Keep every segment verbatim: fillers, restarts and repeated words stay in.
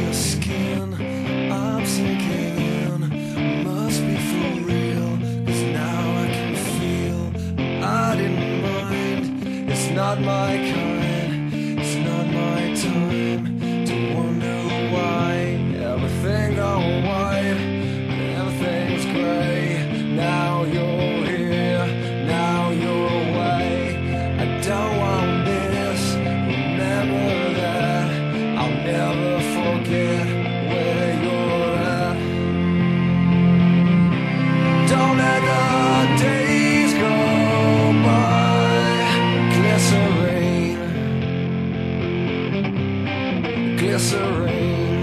your skin, I'm sinking in. Must be for real, 'cause now I can feel. I didn't mind, it's not my kind, it's not my time to wonder why everything gone white and everything's gray. Now you're here, now you're away. I don't want this, remember that. I'll never forget where you're at. Don't let the days go by. Glycerine, glycerine.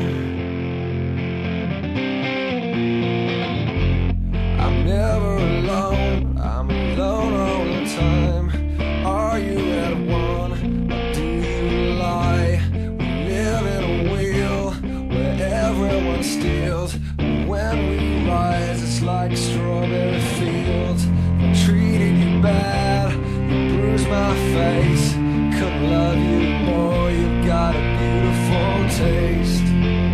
I'm never alone, I'm alone all the time. Are you at one, or do you lie? We live in a wheel where everyone steals. But when we rise, it's like strawberry fields. I treated you bad, you bruised my face. Couldn't love you more, you've got a beautiful taste.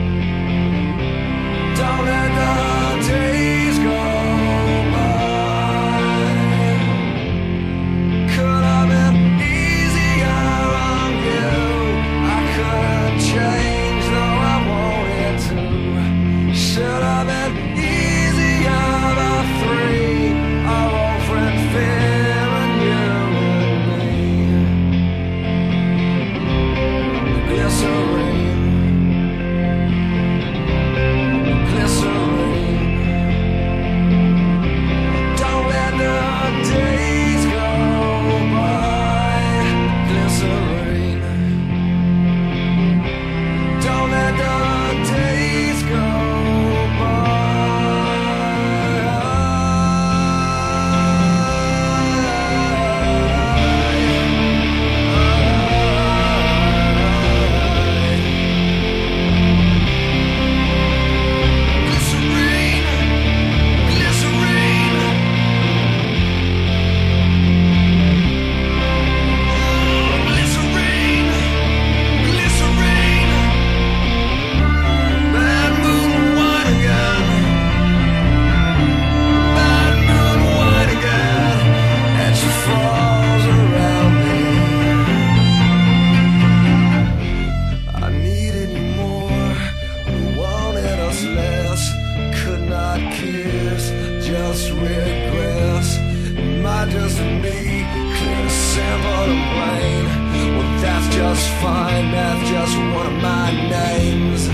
Don't let the days go by. Could have been easier on you. I couldn't change, though I wanted to. Should have been easier by three. Our old friend Phil and you and me. Glycerine, glycerine. Don't let the days go by. Glycerine. Don't let the days go just regress. Am I just me? Clear, simple and plain. Well, that's just fine. That's just one of my names.